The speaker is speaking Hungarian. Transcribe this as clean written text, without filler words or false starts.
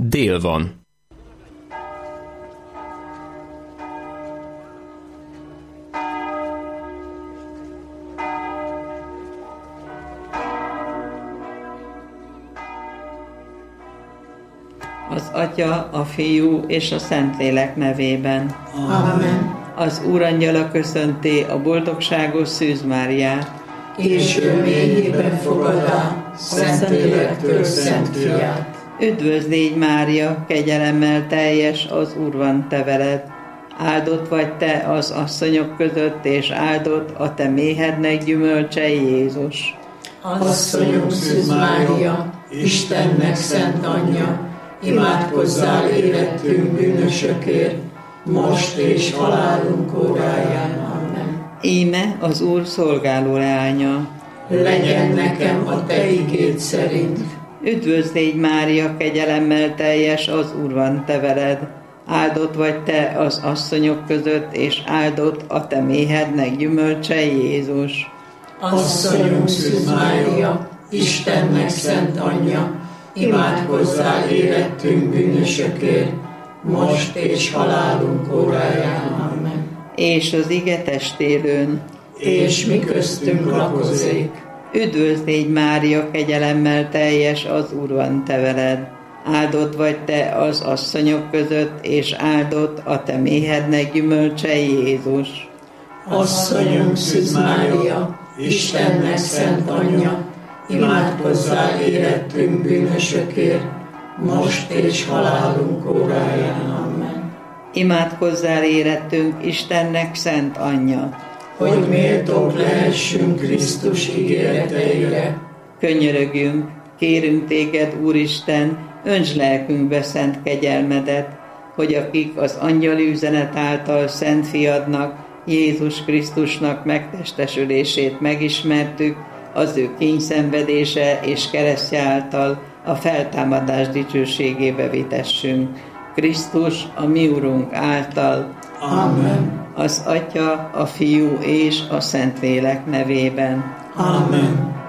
dél van. Az Atya, a Fiú és a Szentlélek nevében. Amen. Az Úrangyala köszönti a boldogságos Szűz Máriát, És ő mélyében fogadá Szentlélektől Szent Fiát. Üdvözlégy Mária, kegyelemmel teljes, az Úr van te veled. Áldott vagy te az asszonyok között, és áldott a te méhednek gyümölcse Jézus. Asszonyunk Szűz Mária, Istennek szent anyja, imádkozzál érettünk bűnösökért, most és halálunk óráján. Amen. Íme az Úr szolgáló leánya. Legyen nekem a te igéd szerint. Üdvözlégy Mária, kegyelemmel teljes, az Úr van te veled. Áldott vagy te az asszonyok között, és áldott a te méhednek gyümölcse Jézus. Asszonyunk Szűz Mária, Istennek szent anyja, imádkozzál érettünk bűnösökért, most és halálunk óráján. Amen. És az ige testélőn. És mi köztünk lakozik. Üdvözlégy Mária, kegyelemmel teljes, az Úr van te veled. Áldott vagy te az asszonyok között, és áldott a te méhednek gyümölcse Jézus. Asszonyunk Szűz Mária, Istennek szent anyja, imádkozzál érettünk bűnösökért, most és halálunk óráján. Amen. Imádkozzál érettünk Istennek szent anyja, hogy méltók lehessünk Krisztus ígéreteire. Könyörögjünk, kérünk téged, Úristen, öntsd lelkünkbe szent kegyelmedet, hogy akik az angyali üzenet által szent fiadnak, Jézus Krisztusnak megtestesülését megismertük, az ő kényszenvedése és keresztje által a feltámadás dicsőségébe vitessünk. Krisztus, a mi Urunk által. Amen. Az Atya, a Fiú és a Szentlélek nevében. Amen.